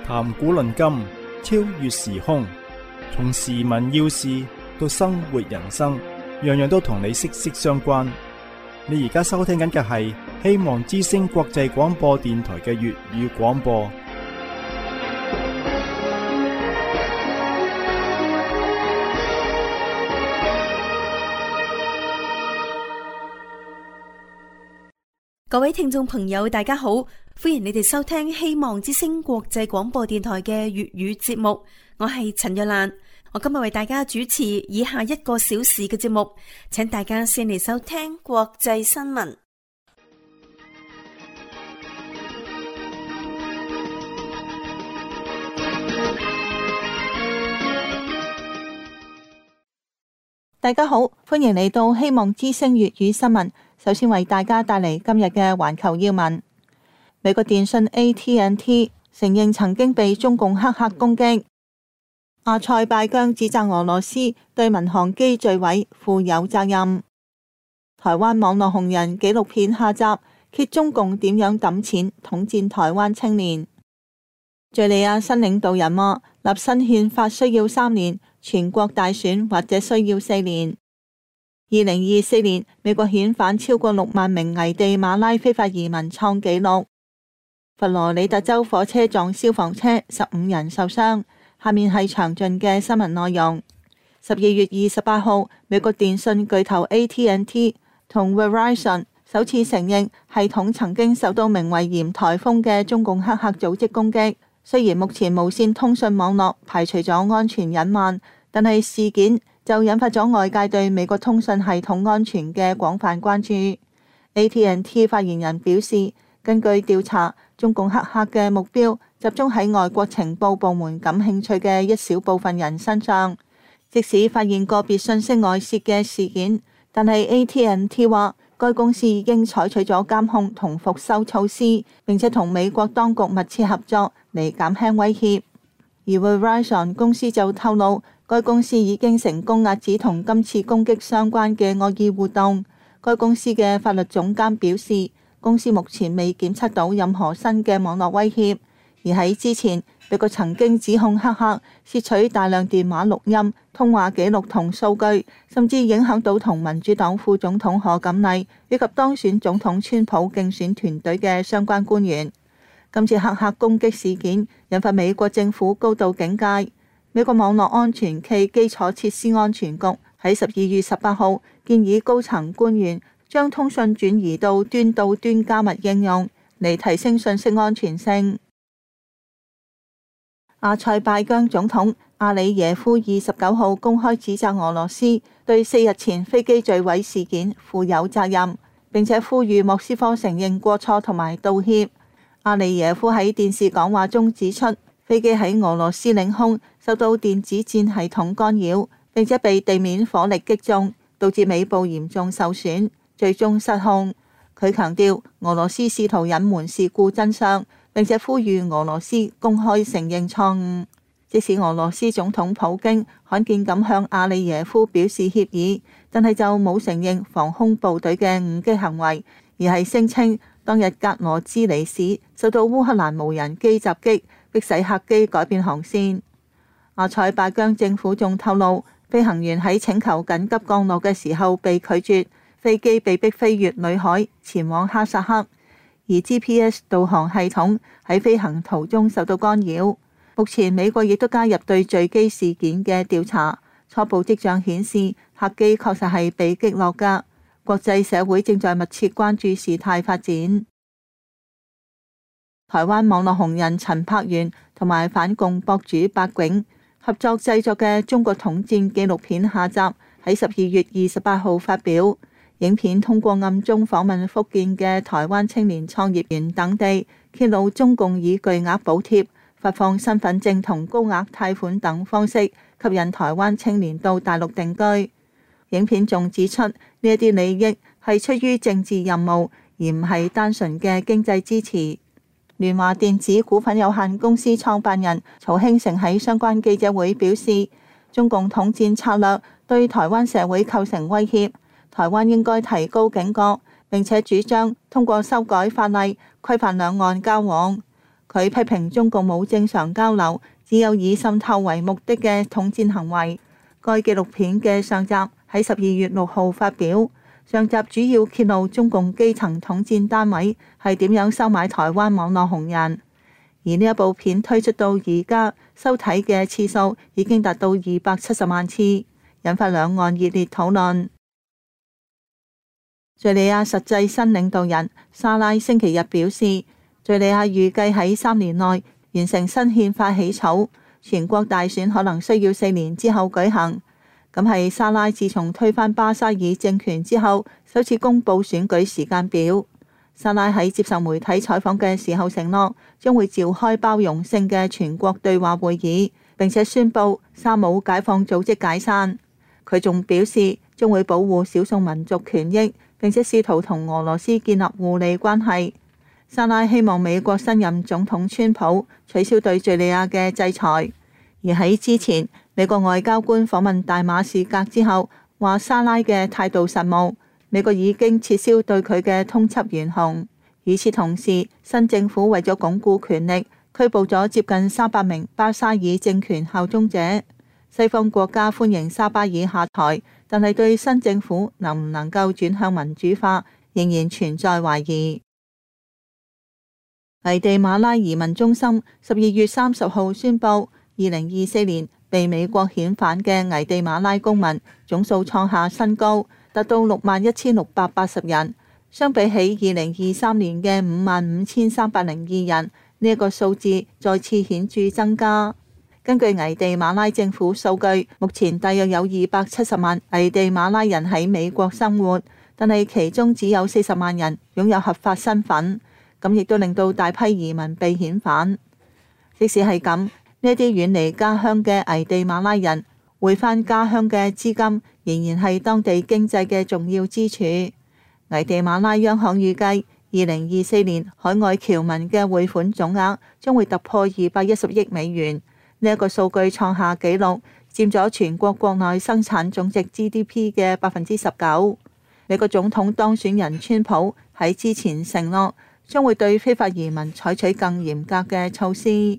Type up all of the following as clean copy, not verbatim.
談古論今，超越時空，從時聞要事到生活人生，樣樣都同你息息相關。你而家收聽緊嘅係希望之聲國際廣播電台嘅粵語廣播。 各位聽眾朋友，大家好，歡迎你哋收聽希望之聲國際廣播電台嘅粵語節目。我係陳若蘭，我今日為大家主持以下1個小時嘅節目，請大家先嚟收聽國際新聞。 大家好，歡迎嚟到希望之聲粵語新聞。首先為大家帶嚟今日嘅環球要聞。美國電信 AT&T 承認曾經被中共黑客攻擊。阿塞拜疆指責俄羅斯對民航機墜毀負有責任。台灣網絡紅人紀錄片下集揭中共點樣抌錢統戰台灣青年。敘利亞新領導人話立新憲法需要3年，全國大選或者需要4年。2024年，美國遣返超過6萬名危地馬拉非法移民創紀錄。佛羅里達州火車撞消防車，15人受傷。下面係詳盡嘅新聞內容。12月28號，美國電信巨頭 AT&T 同 Verizon 首次承認系統曾經受到名為鹽颱風嘅中共黑客組織攻擊。雖然目前無線通訊網絡排除咗安全隱患，但係事件就引發咗外界對美國通訊系統安全嘅廣泛關注。AT&T 發言人表示，根據調查，中共黑客嘅目標集中喺外國情報部門感興趣嘅一小部分人身上。即使發現個別信息外泄嘅事件，但係 AT&T 話該公司已經採取咗監控同復修措施，並且同美國當局密切合作嚟減輕威脅。而 Verizon 公司就透露，該公司已經成功遏止同今次攻擊相關嘅惡意活動。該公司嘅法律總監表示，公司目前未檢測到任何新嘅網絡威脅。而喺之前，美國曾經指控黑客竊取大量電話錄音、通話記錄同數據，甚至影響到同民主黨副總統賀錦麗以及當選總統川普競選團隊嘅相關官員。今次黑客攻擊事件引發美國政府高度警戒。美國網絡安全暨基礎設施安全局喺12月18號建議高層官員將通訊轉移到端到端加密應用，嚟提升信息安全性。阿塞拜疆總統阿里耶夫29號公開指責俄羅斯對4日前飛機墜毀事件負有責任，並且呼籲莫斯科承認過錯同埋道歉。阿里耶夫喺電視講話中指出，飛機喺俄羅斯領空受到電子戰系統干擾，並且被地面火力擊中，導致尾部嚴重受損，最終失控。佢強調俄羅斯試圖隱瞞事故真相，並且呼籲俄羅斯公開承認錯誤。即使俄羅斯總統普京罕見咁向阿里耶夫表示歉意，但係就冇承認防空部隊嘅誤擊行為，而係聲稱當日格羅茲尼市受到烏克蘭無人機襲擊，迫使客機改變航線。阿塞拜疆政府仲透露，飛行員喺請求緊急降落嘅時候被拒絕，飛機被迫飛越裏海前往哈薩克，而 GPS 導航系統喺飛行途中受到干擾。目前美國亦都加入對墜機事件嘅調查，初步跡象顯示客機確實係被擊落㗎。國際社會正在密切關注事態發展。台灣網絡紅人陳柏元同埋反共博主白囧合作製作嘅中國統戰紀錄片下集喺12月28號發表。影片通過暗中訪問福建嘅台灣青年創業園等地，揭露中共以巨額補貼、發放身份證同高額貸款等方式吸引台灣青年到大陸定居。影片仲指出，呢一啲利益係出於政治任務，而唔係單純嘅經濟支持。聯華電子股份有限公司創辦人曹興誠喺相關記者會表示，中共統戰策略對台灣社會構成威脅，台灣應該提高警覺，並且主張通過修改法例規範兩岸交往。 佢批評中共冇正常交流，只有以滲透為目的嘅統戰行為。該紀錄片嘅上集喺12月6號發表，上集主要揭露中共基層統戰單位係點樣收買台灣網絡紅人。而呢一部片推出到而家，收睇嘅次數已經達到270萬次，引發兩岸熱烈討論。敘利亞實際新領導人沙拉星期日表示，敘利亞預計喺3年內完成新憲法起草，全國大選可能需要4年之後舉行。咁係沙拉自從推翻巴沙爾政權之後，首次公布選舉時間表。沙拉喺接受媒體採訪嘅時候承諾，將會召開包容性嘅全國對話會議，並且宣布沙姆解放組織解散。佢仲表示將會保護少數民族權益，並且試圖同俄羅斯建立互利關係。沙拉希望美國新任總統川普取消對敘利亞嘅制裁。而喺之前，美國外交官訪問大馬士革之後，話沙拉嘅態度實務。美國已經撤銷對佢嘅通緝懸紅。與此同時，新政府為咗鞏固權力，拘捕咗接近300名巴沙爾政權效忠者。西方國家歡迎沙巴爾下台，但係對新政府能唔能夠轉向民主化，仍然存在懷疑。危地馬拉移民中心12月30號宣布，2024年被美國遣返嘅危地馬拉公民總數創下新高，達到61,680人，相比起2023年嘅55,302人，呢一個數字再次顯著增加。根據危地馬拉政府數據，目前大約有270萬危地馬拉人喺美國生活，但係其中只有40萬人擁有合法身份，咁亦都令到大批移民被遣返。即使係咁，呢啲遠離家鄉嘅危地馬拉人匯返家鄉嘅資金仍然係當地經濟嘅重要支柱。危地馬拉央行預計2024年海外僑民嘅匯款總額將會突破210億美元，呢一個數據創下紀錄，佔咗全國國內生產總值 GDP 嘅19%。美國總統當選人川普喺之前承諾將會對非法移民採取更嚴格嘅措施。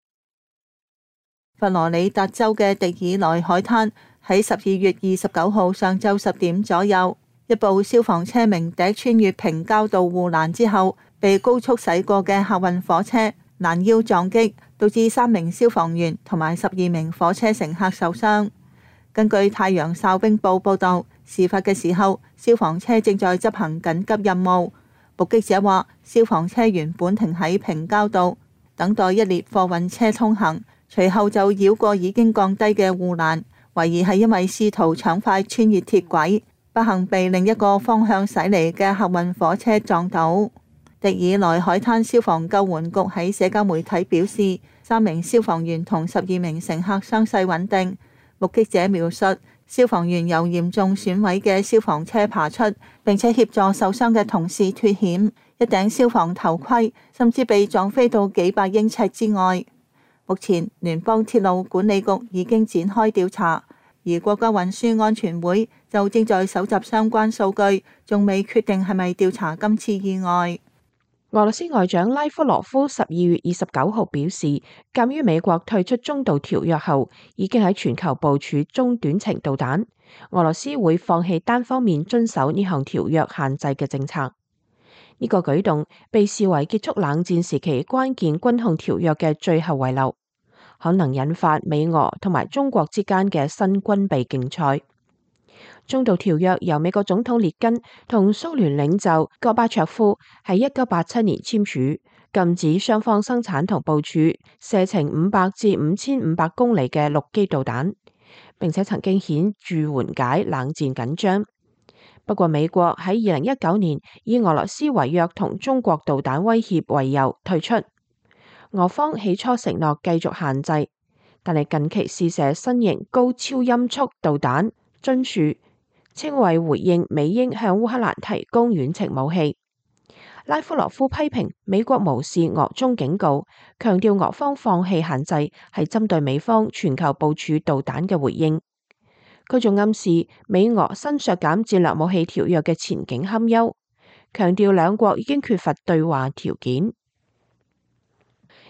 佛羅里達州嘅迪爾萊海灘喺12月29號上晝10點左右，一部消防車鳴笛穿越平交道護欄之後，被高速駛過嘅客運火車攔腰撞擊，導致3名消防員同埋12名火車乘客受傷。根據太陽哨兵報報道，事發嘅時候，消防車正在執行緊急任務。目擊者話，消防車原本停喺平交道，等待一列貨運車通行，隨後就繞過已經降低嘅護欄，懷疑係因為試圖搶快穿越鐵軌，不幸被另一個方向駛嚟嘅客運火車撞到。迪爾萊海灘消防救援局喺社交媒體表示，3名消防員同12名乘客傷勢穩定。目擊者描述，消防員由嚴重損毀嘅消防車爬出，並且協助受傷嘅同事脫險。一頂消防頭盔甚至被撞飛到幾百英尺之外。目前聯邦鐵路管理局已經展開調查，而國家運輸安全會就正在搜集相關數據，仲未決定係咪調查今次意外。 俄羅斯外長拉夫羅夫12月29號表示，鑒於美國退出中導條約後，已經喺全球部署中短程導彈，俄羅斯會放棄單方面遵守呢項條約限制嘅政策。呢個舉動被視為結束冷戰時期關鍵軍控條約嘅最後遺留，可能引發美俄同埋中國之間嘅新軍備競賽。中導條約由美國總統列根同蘇聯領袖戈巴卓夫喺1987年簽署，禁止雙方生產同部署射程500至5500公里嘅陸基導彈，並且曾經顯著緩解冷戰緊張。不過美國喺2019年以俄羅斯違約同中國導彈威脅為由退出。俄方起初承諾繼續限制，但係近期試射新型高超音速導彈津樹，稱為回應美英向烏克蘭提供遠程武器。拉夫羅夫批評美國無視俄中警告，強調俄方放棄限制係針對美方全球部署導彈嘅回應。佢仲暗示美俄新削減戰略武器條約嘅前景堪憂，強調兩國已經缺乏對話條件。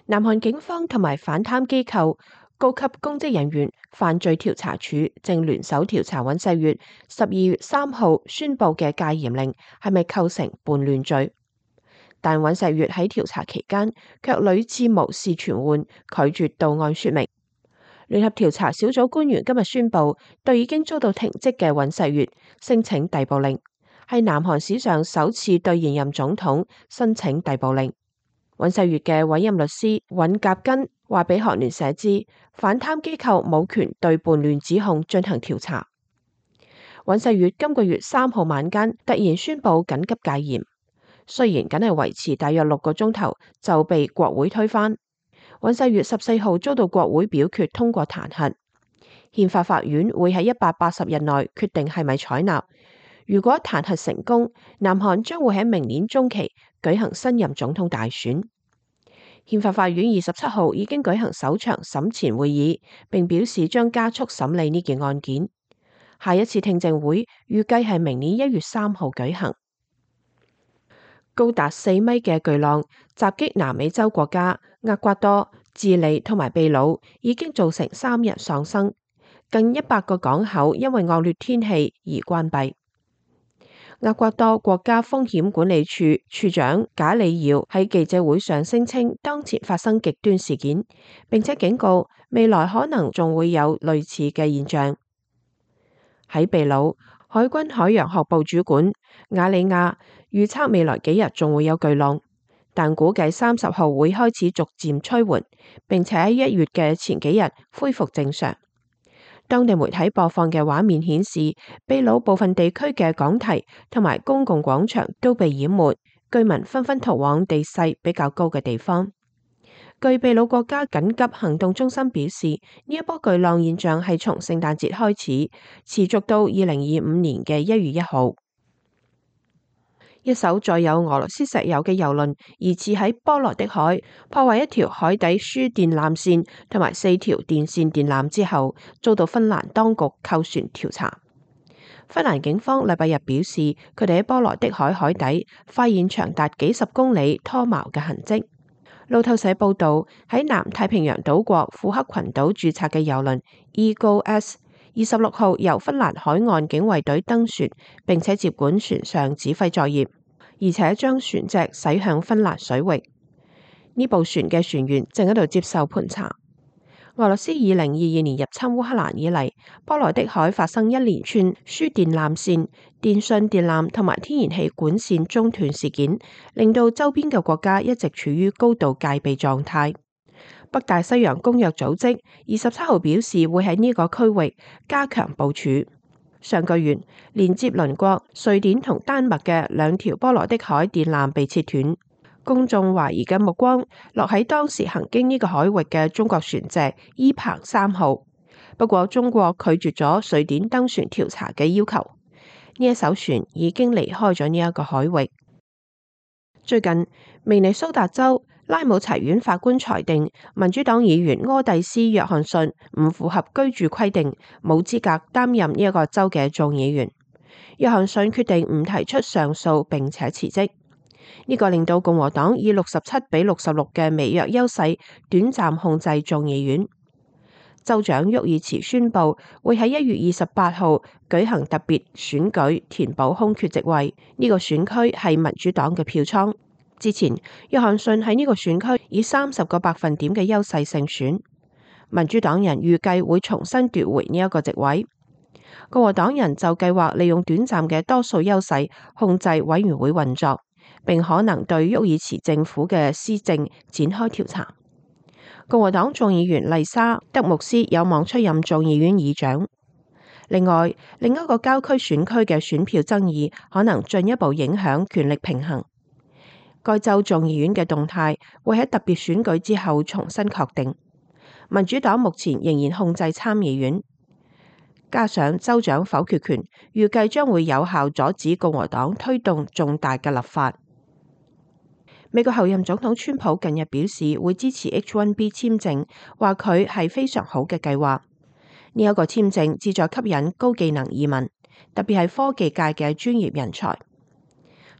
南韓警方同埋反貪機構高級公職人員犯罪調查處正聯手調查尹錫悅12月3號宣布嘅戒嚴令係咪構成叛亂罪，但尹錫悅喺調查期間卻屢次無視傳喚，拒絕到案說明。聯合調查小組官員今日宣布，對已經遭到停職嘅尹錫悅申請逮捕令，係南韓史上首次對現任總統申請逮捕令。尹錫悅嘅委任律師尹甲根話俾韓聯社知，反貪機構冇權對叛亂指控進行調查。尹錫悅今個月3號晚間突然宣布緊急戒嚴，雖然僅係維持大約6個鐘頭就被國會推翻。尹錫悅14號遭到國會表決通過彈劾，憲法法院會喺180日內決定係咪採納。如果彈劾成功，南韓將會喺明年中期舉行新任總統大選。憲法法院27號已經舉行首場審前會議，並表示將加速審理呢件案件。下一次聽證會預計係明年1月3號舉行。高達4米嘅巨浪襲擊南美洲國家厄瓜多、智利同埋秘魯，已經造成3人喪生，近100個港口因為惡劣天氣而關閉。厄瓜多國家風險管理處處長賈里耀喺記者會上聲稱，當前發生極端事件，並且警告未來可能仲會有類似嘅現象。喺秘魯，海軍海洋學部主管亞里亞預測未來幾日仲會有巨浪，但估計30號會開始逐漸趨緩，並且喺1月嘅前幾日恢復正常。當地媒體播放嘅畫面顯示，秘魯部分地區嘅港堤同埋公共廣場都被淹沒，居民紛紛逃往地勢比較高嘅地方。據秘魯國家緊急行動中心表示，呢一波巨浪現象係從聖誕節開始，持續到2025年嘅1月1號。一艘載有俄羅斯石油嘅油輪疑似喺波羅的海破壞一條海底輸電纜線同埋4條電線電纜之後，遭到芬蘭當局扣船調查。芬蘭警方禮拜日表示，佢哋喺波羅的海海底發現長達幾十公里拖錨嘅痕跡。路透社報道，喺南太平洋島國庫克群島註冊嘅油輪 Eagle S 26號由芬蘭海岸警衛隊登船，並且接管船上指揮作業，而且將船隻駛向芬蘭水域。呢部船嘅船員正喺度接受盤查。俄羅斯2022年入侵烏克蘭以嚟，波羅的海發生一連串輸電纜線、電信電纜同埋天然氣管線中斷事件，令到周邊嘅國家一直處於高度戒備狀態。北大西洋公約組織27號表示會喺呢個區域加強部署。上個月，連接鄰國瑞典同丹麥嘅2條波羅的海電纜被切斷。公眾懷疑嘅目光落喺當時行經呢個海域嘅中國船隻伊鵬3號，不過中國拒絕咗瑞典登船調查嘅要求。呢一艘船已經離開咗呢一個海域。最近，明尼蘇達州拉姆齊縣法官裁定民主黨議員柯蒂斯約翰遜唔符合居住規定，冇資格擔任呢一個州嘅眾議員。約翰遜決定唔提出上訴並且辭職。呢個令到共和黨以67-66嘅微弱優勢短暫控制眾議院。州長沃爾茨宣布會喺1月28號舉行特別選舉，填補空缺席位。呢個選區係民主黨嘅票倉。之前約翰遜喺呢個選區以30個百分點嘅優勢勝選。民主黨人預計會重新奪回呢一個席位。共和黨人就計劃利用短暫嘅多數優勢控制委員會運作，並可能對沃爾茨政府嘅施政展開調查。共和黨眾議員麗莎·德穆斯有望出任眾議院議長。另外，另一個郊區選區嘅選票爭議可能進一步影響權力平衡。該州眾議院嘅動態會喺特別選舉之後重新確定。民主黨目前仍然控制參議院，加上州長否決權，預計將會有效阻止共和黨推動重大嘅立法。美國候任總統川普近日表示會支持 H-1B 簽證，話佢係非常好嘅計劃。呢一個簽證旨在吸引高技能移民，特別係科技界嘅專業人才。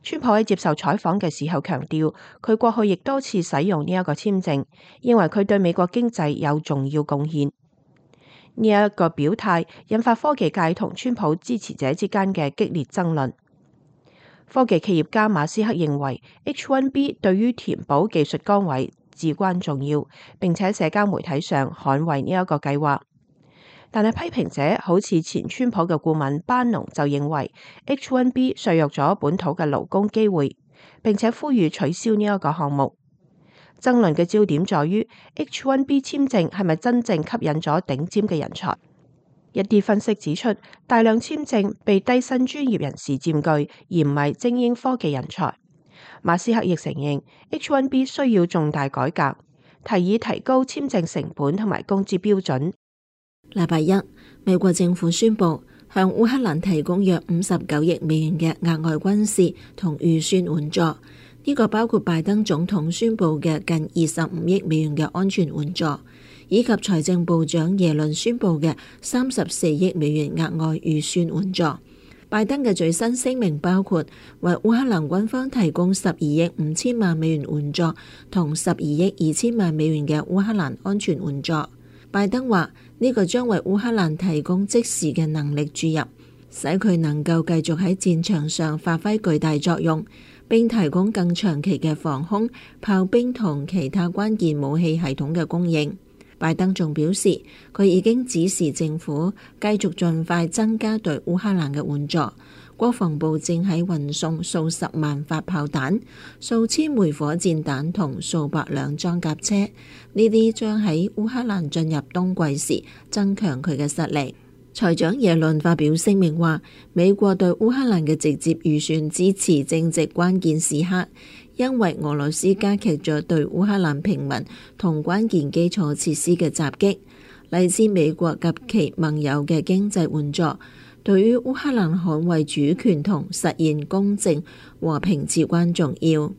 川普喺接受採訪嘅時候強調，佢過去亦多次使用呢一個簽證，認為佢對美國經濟有重要貢獻。呢一個表態引發科技界同川普支持者之間嘅激烈爭論。科技企業家馬斯克認為 H1B 對於填補技術崗位至關重要，並且社交媒體上捍衛呢一個計劃。但係批評者好似前川普嘅顧問班農就認為 H1B 削弱咗本土嘅勞工機會，並且呼籲取消呢一個項目。爭論嘅焦點在於 H1B 簽證係咪真正吸引咗頂尖嘅人才？一啲分析指出，大量簽證被低薪專業人士佔據，而唔係精英科技人才。馬斯克亦承認 H1B 需要重大改革，提議提高簽證成本同埋工資標準。 禮拜一，美國政府宣布向烏克蘭提供約59億美元嘅額外軍事同預算援助，呢個包括拜登總統宣布嘅近25億美元嘅安全援助，以及財政部長耶倫宣布嘅34億美元額外預算援助。拜登嘅最新聲明包括為烏克蘭軍方提供12億5千萬美元援助同12億2千萬美元嘅烏克蘭安全援助。拜登話呢個將為烏克蘭提供即時嘅能力注入，使佢能夠繼續喺戰場上發揮巨大作用，並提供更長期嘅防空、炮兵同其他關鍵武器系統嘅供應。拜登仲表示，佢已經指示政府繼續盡快增加對烏克蘭嘅援助。國防部正喺運送數十萬發炮彈、數千枚火箭彈同數百輛裝甲車，呢啲將喺烏克蘭進入冬季時增強佢嘅實力。財長耶倫發表聲明話，美國對烏克蘭嘅直接預算支持正值關鍵時刻，因為俄羅斯加劇咗對烏克蘭平民同關鍵基礎設施嘅襲擊，嚟自美國及其盟友嘅經濟援助，對於烏克蘭捍衛主權同實現公正和平至關重要。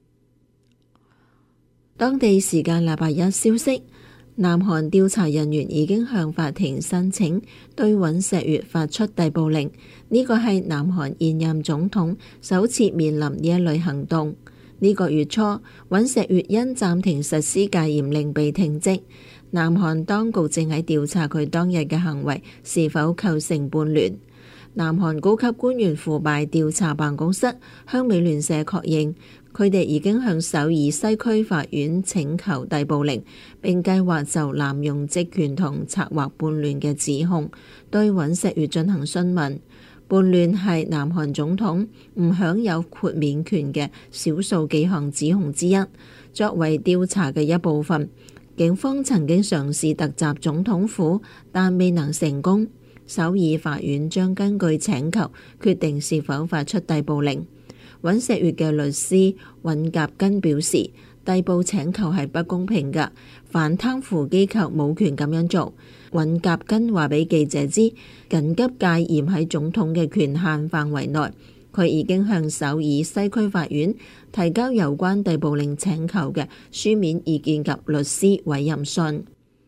當地時間禮拜一消息，南韓調查人員已經向法庭申請對尹錫悅發出逮捕令，呢個係南韓現任總統首次面臨呢一類行動。呢個月初，尹錫悅因暫停實施戒嚴令被停職，南韓當局正喺調查佢當日嘅行為是否構成叛亂。南韓高級官員腐敗調查辦公室向美聯社確認，佢哋已經向首爾西區法院請求逮捕令，並計劃就濫用職權同策劃叛亂嘅指控對尹錫悅進行詢問。叛亂係南韓總統唔享有豁免權嘅少數幾項指控之一。作為調查嘅一部分，警方曾經嘗試突襲總統府，但未能成功。首爾法院將根據請求決定是否發出逮捕令。尹錫悅嘅律師尹甲根表示，逮捕請求係不公平㗎，反貪腐機構冇權咁樣做。尹甲根話俾記者知，緊急戒嚴喺總統嘅權限範圍內，佢已經向首爾西區法院提交有關逮捕令請求嘅書面意見及律師委任信。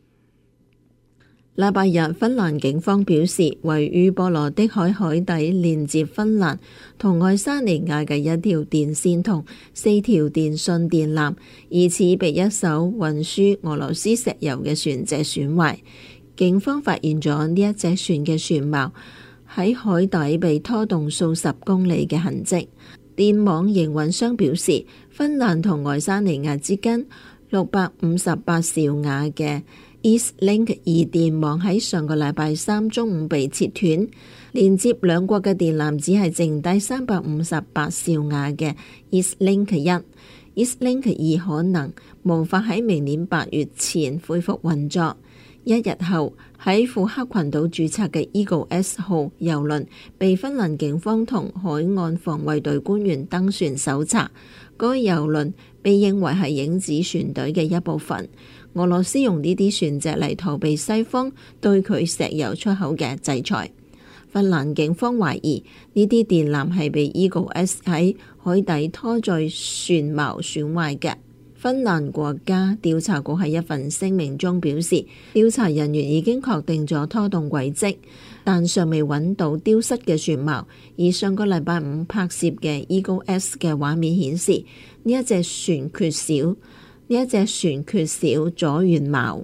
禮拜日，芬蘭警方表示，位於波羅的海海底連接芬蘭同愛沙尼亞嘅一條電線同4條電信電纜，疑似被一艘運輸俄羅斯石油嘅船隻損壞。警方發現咗呢一隻船嘅船錨喺海底被拖動數十公里嘅痕跡。電網營運商表示，芬蘭同愛沙尼亞之間658兆瓦嘅EastLink 2電網喺上個禮拜三中午被切斷，連接兩國嘅電纜只係剩低358兆瓦嘅 EastLink 1。EastLink 2可能無法喺明年8月前恢復運作。一日後，喺庫克群島註冊嘅 Eagle S 號郵輪被芬蘭警方同海岸防衛隊官員登船搜查。該郵輪被認為係影子船隊嘅一部分。俄羅斯用呢啲船隻嚟逃避西方對佢石油出口嘅制裁。芬蘭警方懷疑呢啲電纜係被 Eagle S 喺海底拖載船錨損壞嘅。 芬蘭國家調查局喺一份聲明中表示，調查人員已經確定咗拖動軌跡，但尚未揾到丟失嘅船錨。而上個禮拜五拍攝嘅 Eagle S 嘅畫面顯示，呢一隻船缺少左舷錨。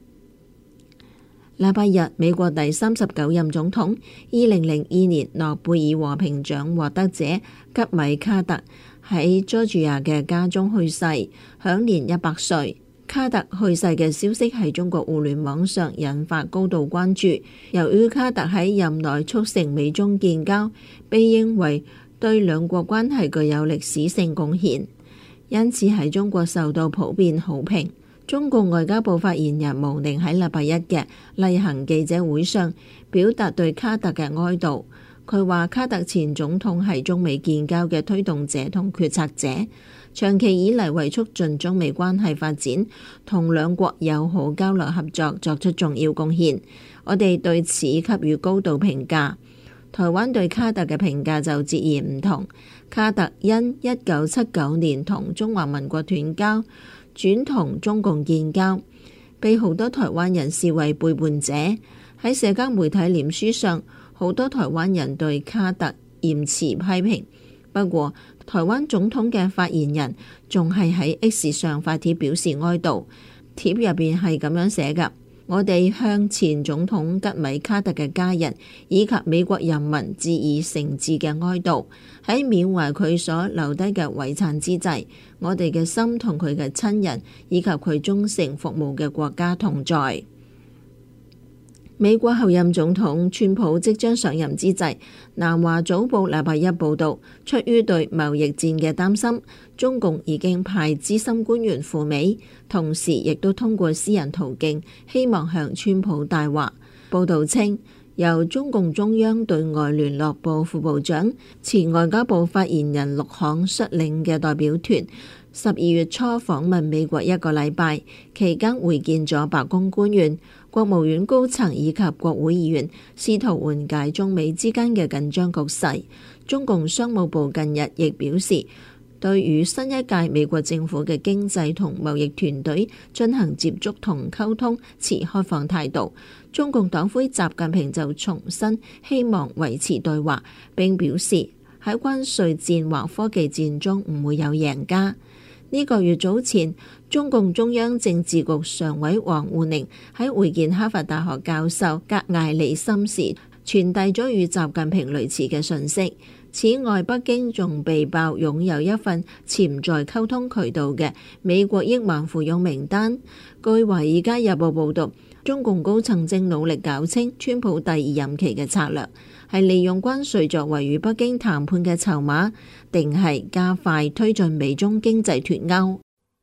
禮拜日，美國第39任總統、2002年諾貝爾和平獎獲得者吉米卡特喺佐治亞嘅家中去世，享年100歲。卡特去世嘅消息喺中國互聯網上引發高度關注。由於卡特喺任內促成美中建交，被認為對兩國關係具有歷史性貢獻，因此喺中國受到普遍好評。中共外交部發言人毛寧喺禮拜一嘅例行記者會上表達對卡特嘅哀悼。佢話卡特前總統係中美建交嘅推動者同決策者，長期以嚟為促進中美關係發展同兩國友好交流合作作出重要貢獻。我哋對此給予高度評價。台灣對卡特嘅評價就截然唔同。卡特因1979年同中華民國斷交，轉同中共建交，被好多台灣人視為背叛者。喺社交媒體臉書上，好多台灣人對卡特嚴詞批評。不過，台灣總統嘅發言人仲係喺 X 上發帖表示哀悼。帖入邊係咁樣寫㗎：我哋向前總統吉米卡特嘅家人以及美國人民致以誠摯嘅哀悼。喺緬懷佢所留低嘅遺產之際，我哋嘅心同佢嘅親人以及佢忠誠服務嘅國家同在。美國候任總統川普即將上任之際，南華早報禮拜一報導，出於對貿易戰嘅擔心，中共已經派資深官員赴美，同時亦都通過私人途徑希望向川普帶話。報導稱，由中共中央對外聯絡部副部長、前外交部發言人陸慷率領嘅代表團12月初訪問美國1個禮拜，期間會見咗白宮官員、國務院高層以及國會議員，試圖緩解中美之間嘅緊張局勢。中共商務部近日亦表示，對與新一屆美國政府嘅經濟同貿易團隊進行接觸同溝通持開放態度。中共黨魁習近平就重申希望維持對話，並表示喺關稅戰或科技戰中唔會有贏家。呢個月早前，中共中央政治局常委王滬寧喺會見哈佛大學教授格艾利森時，傳遞咗與習近平類似嘅訊息。此外，北京仲被曝擁有一份潛在溝通渠道嘅美國億萬富翁名單。據《華爾街日報》報導，中共高層正努力搞清川普第二任期嘅策略，係利用關稅作為與北京談判嘅籌碼，定係加快推進美中經濟脫鈎。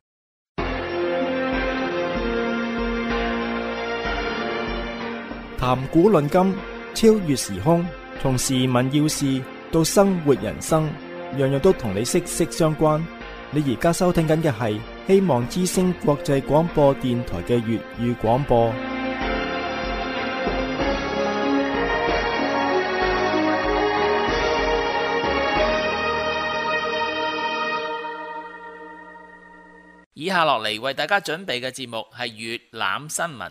談古論今，超越時空，從時聞要事到生活人生，樣樣都同你息息相關。你而家收聽緊嘅係希望之聲國際廣播電台嘅粵語廣播。 以下落嚟為大家準備嘅節目係粵覽新聞。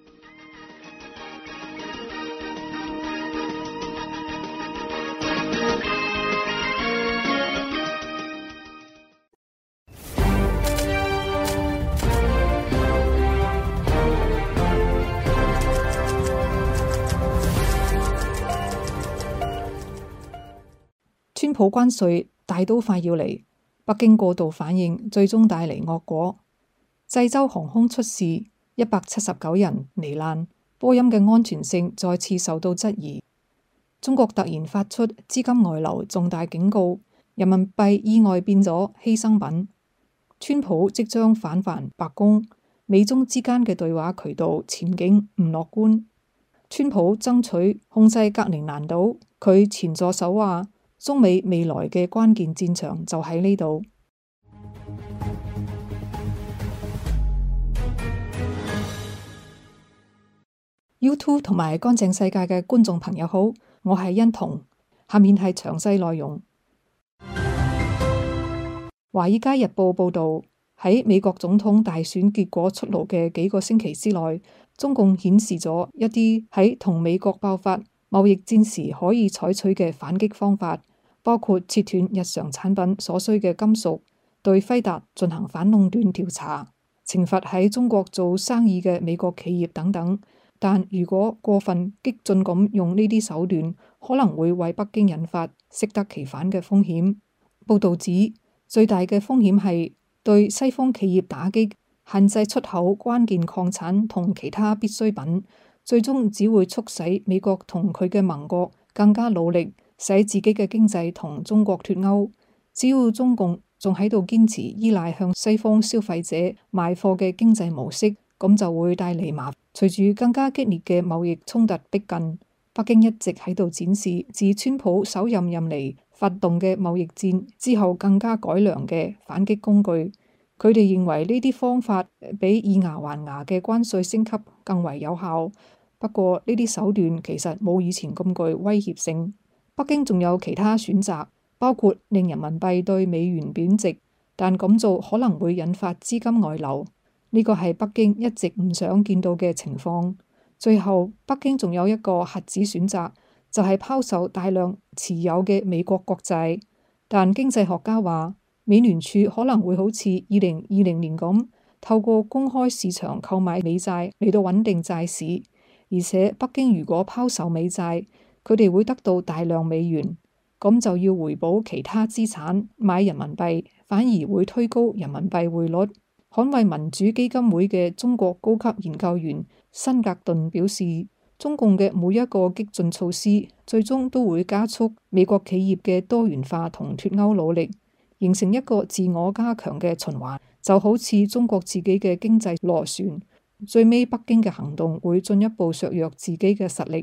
川普關稅大刀快要嚟，北京過度反應，最終帶嚟惡果。濟州航空出事，179人罹難，波音嘅安全性再次受到質疑。中國突然發出資金外流重大警告，人民幣意外變咗犧牲品。川普即將返返白宮，美中之間嘅對話渠道前景唔樂觀。川普爭取控制格陵蘭島，佢前助手話，中美未來嘅關鍵戰場就喺呢度。YouTube 同埋乾淨世界嘅觀眾朋友好，我係欣彤，下面係詳細內容。華爾街日報報道， 喺美國總統大選結果出爐嘅幾個星期之內，中共顯示咗一啲喺同美國爆發貿易戰時可以採取嘅反擊方法，包括切斷日常產品所需嘅金屬，對輝達進行反壟斷調查，懲罰喺中國做生意嘅美國企業等等。但如果過分激進咁用呢啲手段，可能會為北京引發適得其反嘅風險。報導指，最大嘅風險係對西方企業打擊，限制出口關鍵礦產同其他必需品，最終只會促使美國同佢嘅盟國更加努力，使自己嘅經濟同中國脫鈎。只要中共仲喺度堅持依賴向西方消費者賣貨嘅經濟模式，咁就會帶嚟麻煩。隨住更加激烈嘅貿易衝突逼近，北京一直喺度展示自川普首任嚟發動嘅貿易戰之後更加改良嘅反擊工具。佢哋認為呢啲方法比以牙還牙嘅關稅升級更為有效。不過呢啲手段其實冇以前咁具威脅性。北京仲有其他選擇，包括令人民幣對美元貶值，但咁做可能會引發資金外流。呢個係北京一直唔想見到嘅情況。最後，北京仲有一個核子選擇，就係拋售大量持有嘅美國國債。但經濟學家話，美聯儲可能會好似2020年咁，透過公開市場購買美債嚟到穩定債市。而且北京如果拋售美債，佢哋會得到大量美元，咁就要回補其他資產買人民幣，反而會推高人民幣匯率。捍衛民主基金會嘅中國高級研究員辛格頓表示，中共嘅每一個激進措施，最終都會加速美國企業嘅多元化同脫鈎努力，形成一個自我加強嘅循環，就好似中國自己嘅經濟螺旋。最尾北京嘅行動會進一步削弱自己嘅實力。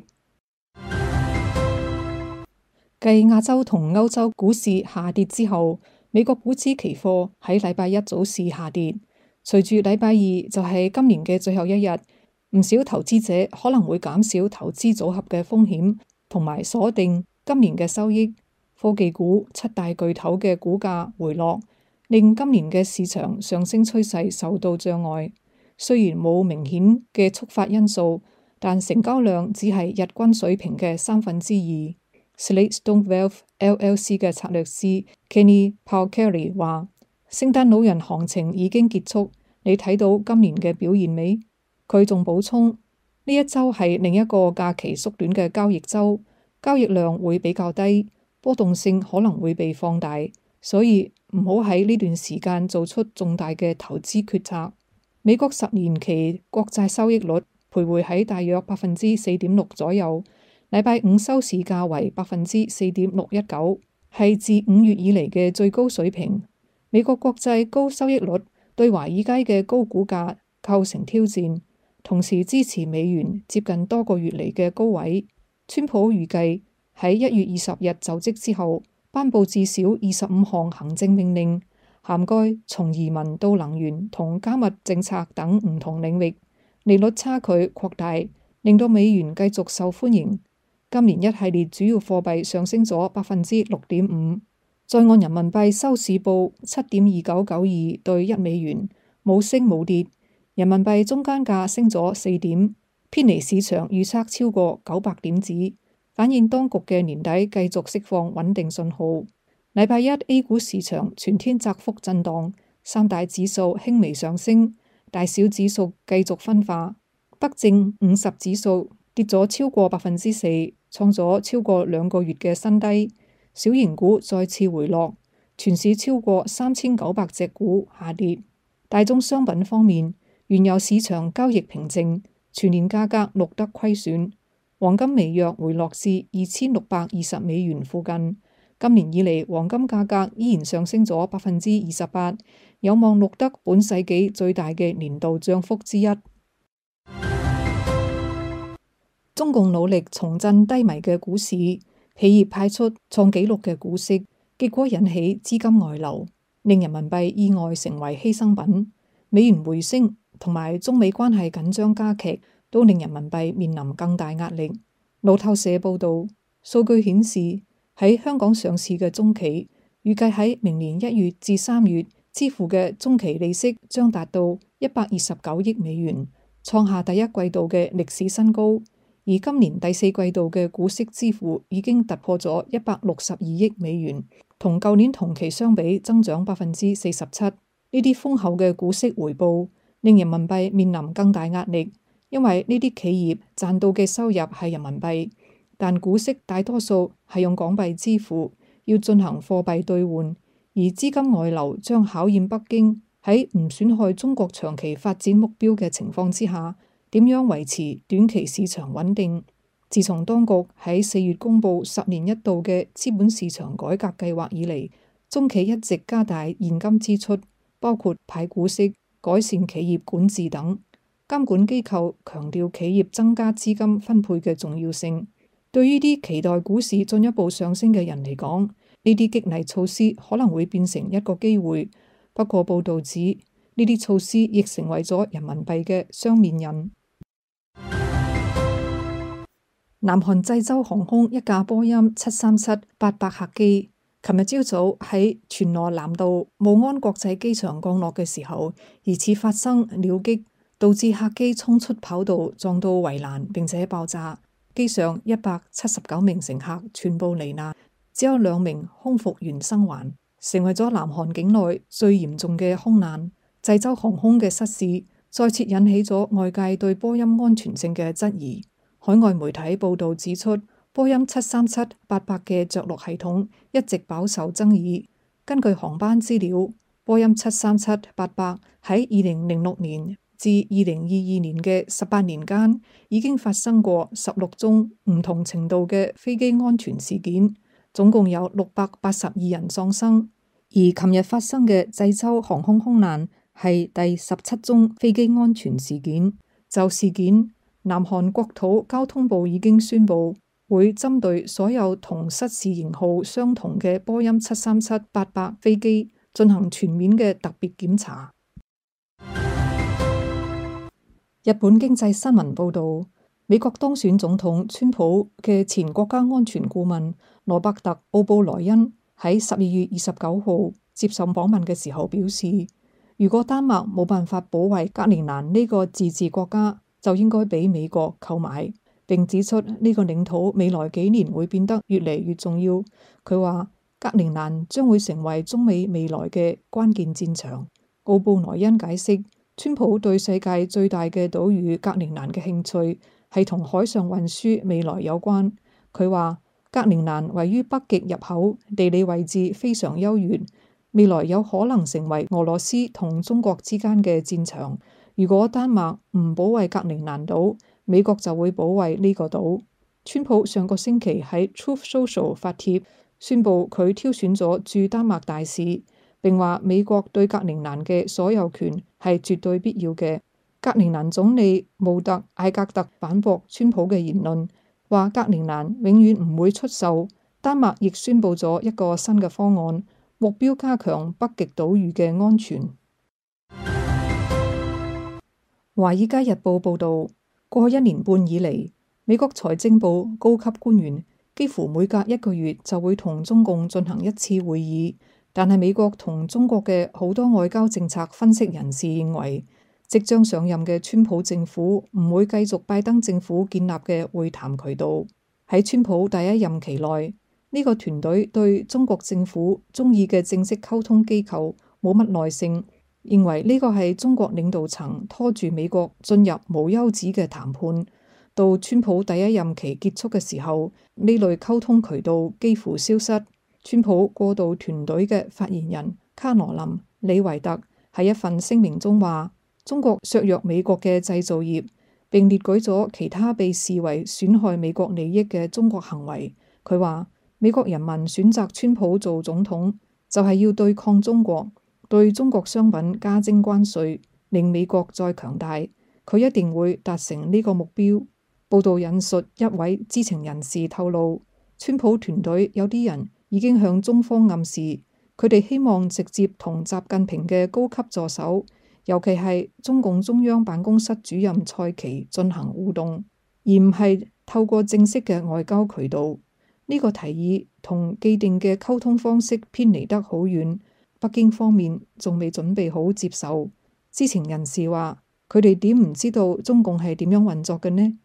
繼亞洲同歐洲股市下跌之後，美國股指期貨喺禮拜一早市下跌。隨住禮拜二就係今年嘅最後一日，唔少投資者可能會減少投資組合嘅風險，同埋鎖定今年嘅收益。科技股七大巨頭嘅股價回落，令今年嘅市場上升趨勢受到障礙。雖然冇明顯嘅觸發因素，但成交量只係日均水平嘅2/3。Slate Stone Wealth LLC 嘅策略師 Kenny Paul-Kelly 話：聖誕老人行情已經結束，你睇到今年嘅表現未？佢仲補充，呢一周係另一個假期縮短嘅交易周，交易量會比較低，波動性可能會被放大，所以唔好喺呢段時間做出重大嘅投資決策。美國10年期國債收益率徘徊喺大約4.6%左右，禮拜五收市價為4.619%，係自5月以嚟嘅最高水平。美國國債高收益率對華爾街嘅高股價構成挑戰，同時支持美元接近多個月嚟嘅高位。川普預計喺1月20日就職之後，頒布至少25項行政命令，涵蓋從移民到能源同加密政策等唔同領域。利率差距擴大，令到美元繼續受歡迎。今年一系列主要貨幣上升咗6.5%。在岸人民幣收市報7.2992對1美元，冇升冇跌。人民幣中間價升咗4點，偏離市場預測超過900點子，反映當局嘅年底繼續釋放穩定信號。禮拜一 A 股市場全天窄幅震盪，三大指數輕微上升，大小指數繼續分化。北證50指數跌咗超過4%，創咗超過2個月嘅新低。小型股再次回落，全市超過3900隻股下跌。大宗商品方面，原油市場交易平靜，全年價格錄得虧損。黃金微弱回落至2620美元附近。今年以嚟，黃金價格依然上升咗28%，有望錄得本世紀最大嘅年度漲幅之一。中共努力重振低迷嘅股市，企業派出創紀錄嘅股息，結果引起資金外流，令人民幣意外成為犧牲品。美元回升同埋中美關係緊張加劇，都令人民幣面臨更大壓力。路透社報道，數據顯示喺香港上市嘅中企，預計喺明年1月至3月支付嘅中期利息將達到129億美元，創下第一季度嘅歷史新高。而今年第四季度嘅股息支付已經突破咗162億美元，同舊年同期相比增長47%。呢啲豐厚嘅股息回報令人民幣面臨更大壓力，因為呢啲企業賺到嘅收入係人民幣，但股息大多數係用港幣支付，要進行貨幣兌換，而資金外流將考驗北京喺唔損害中國長期發展目標嘅情況之下，點樣維持短期市場穩定。自從當局喺4月公布10年一度嘅資本市場改革計劃以嚟，中企一直加大現金支出，包括派股息、改善企業管治等。監管機構強調企業增加資金分配嘅重要性。對於啲期待股市進一步上升嘅人嚟講，呢啲激勵措施可能會變成一個機會。不過報道指，呢啲措施亦成為咗人民幣嘅雙面人。南韓濟州航空一架波音737-800客機，琴日朝早喺全羅南道慕安國際機場降落嘅時候，疑似發生鳥擊，導致客機衝出跑道撞到圍欄並且爆炸。機上179名乘客全部罹難，只有2名空服員生還，成為咗南韓境內最嚴重嘅空難。濟州航空嘅失事再次引起咗外界對波音安全性嘅質疑。海外媒體報道指出，波音737-800嘅着陸系統一直飽受爭議。根據航班資料，波音737-800喺2006年至2022年嘅18年間，已經發生過16宗唔同程度嘅飛機安全事件，總共有682人喪生。而琴日發生嘅濟州航空空難係第17宗飛機安全事件。就事件，南韓國土交通部已經宣布，會針對所有同失事型號相同嘅波音737-800飛機進行全面嘅特別檢查。日本經濟新聞報道，美國當選總統川普嘅前國家安全顧問羅伯特·奧布萊恩喺12月29號接受訪問嘅時候表示，如果丹麥冇辦法保衛格陵蘭呢個自治國家，就應該俾美國購買，並指出呢個領土未來幾年會變得越嚟越重要。佢話格陵蘭將會成為中美未來嘅關鍵戰場。奧布萊恩解釋，川普對世界最大嘅島嶼格陵蘭嘅興趣係同海上運輸未來有關。佢話格陵蘭位於北極入口，地理位置非常優越，未來有可能成為俄羅斯同中國之間嘅戰場。如果丹麥唔保衛格陵蘭島，美國就會保衛呢個島。川普上個星期喺 Truth Social 發帖，宣布佢挑選咗駐丹麥大使，並話美國對格陵蘭嘅所有權係絕對必要嘅。格陵蘭總理穆特艾格特反駁川普嘅言論，話格陵蘭永遠唔會出售。丹麥亦宣布咗一個新嘅方案，目標加強北極島嶼嘅安全。《華爾街日報》報導，過去1年半以嚟，美國財政部高級官員幾乎每隔1個月就會同中共進行一次會議。但係美國同中國嘅好多外交政策分析人士認為，即將上任嘅川普政府唔會繼續拜登政府建立嘅會談渠道。喺川普第一任期內，呢個團隊對中國政府中意嘅正式溝通機構冇乜耐性，認為呢個係中國領導層拖住美國進入無休止嘅談判。到川普第一任期結束嘅時候，呢類溝通渠道幾乎消失。川普過渡團隊嘅發言人卡羅琳·李維特喺一份聲明中話，中國削弱美國嘅製造業，並列舉咗其他被視為損害美國利益嘅中國行為。佢話，美國人民選擇川普做總統，就係要對抗中國，對中國商品加徵關稅，令美國再強大。佢一定會達成呢個目標。報道引述一位知情人士透露，川普團隊有啲人已經向中方暗示，佢哋希望直接同習近平嘅高級助手，尤其係中共中央辦公室主任蔡奇進行互動，而唔係透過正式嘅外交渠道。呢個提議同既定嘅溝通方式偏離得好遠。 北京方面仲未準備好接受。知情人士話，佢哋點唔知道中共係點樣運作嘅呢？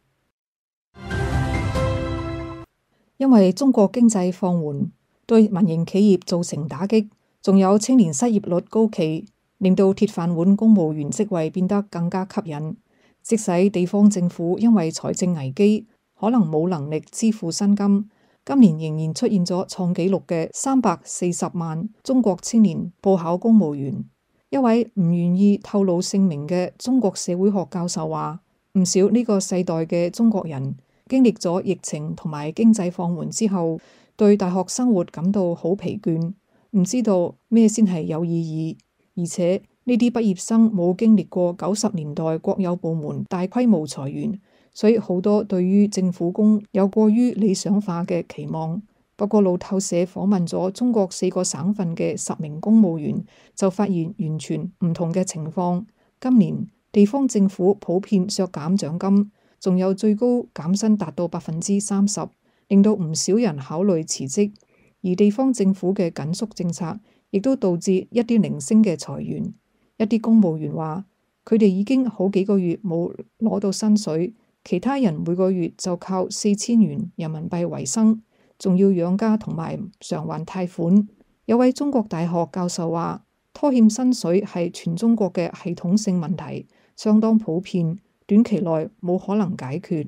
因為中國經濟放緩，對民營企業造成打擊，仲有青年失業率高企，令到鐵飯碗公務員職位變得更加吸引。即使地方政府因為財政危機，可能冇能力支付薪金，今年仍然出現咗創紀錄嘅340萬中國青年報考公務員。一位唔願意透露姓名嘅中國社會學教授話，唔少呢個世代嘅中國人經歷咗疫情同埋經濟放緩之後，對大學生活感到好疲倦，唔知道咩先係有意義。而且呢啲畢業生冇經歷過90年代國有部門大規模裁員，所以好多對於政府工有過於理想化嘅期望。不過路透社訪問咗中國4個省份嘅10名公務員，就發現完全唔同嘅情況。今年地方政府普遍削減獎金，仲有最高減薪達到30%，令到唔少人考慮辭職。而地方政府嘅緊縮政策亦都導致一啲零星嘅裁員。一啲公務員話，佢哋已經好幾個月冇攞到薪水，其他人每個月就靠4000元人民幣為生，仲要養家同埋償還貸款。有位中國大學教授話，拖欠薪水係全中國嘅系統性問題，相當普遍，短期內冇可能解決。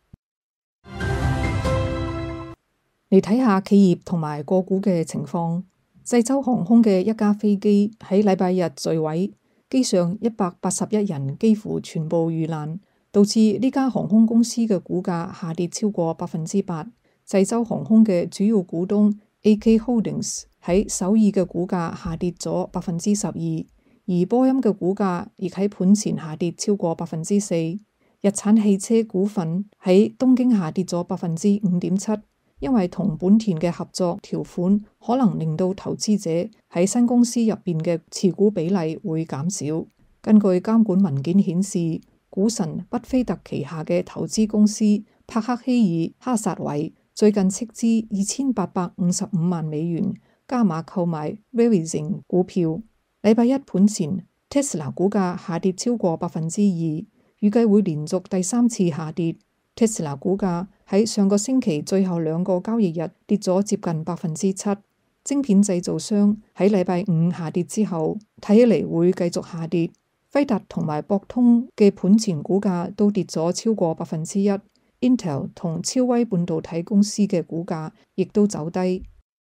嚟睇下企業同埋個股嘅情況。濟州航空嘅一架飛機喺禮拜日墜毀，機上181人幾乎全部遇難，導致呢家航空公司嘅股價下跌超過8%。濟州航空嘅主要股東 AK Holdings 喺首爾嘅股價下跌咗12%，而波音嘅股價亦喺盤前下跌超過4%。日產汽車股份喺東京下跌咗5.7%。因為同本田嘅合作條款可能令到投資者喺新公司入邊嘅持股比例會減少。根據監管文件顯示，股神畢菲特旗下嘅投資公司帕克希爾哈薩韋最近斥資2855萬美元加碼購買 Verizon 股票。禮拜一盤前 Tesla 股價下跌超過2%，預計會連續第3次下跌。Tesla 股價喺上個星期最後2個交易日跌咗接近7%。晶片製造商喺禮拜五下跌之後，睇起嚟會繼續下跌。輝達同埋博通嘅盤前股價都跌咗超過1%。Intel 同超威半導體公司嘅股價亦都走低。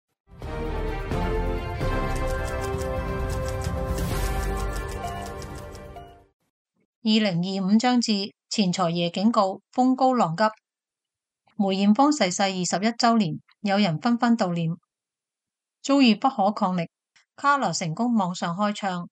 2025將至，前財爺警告風高浪急。梅艷芳逝世21週年，有人紛紛悼念。遭遇不可抗力，卡羅成功網上開唱。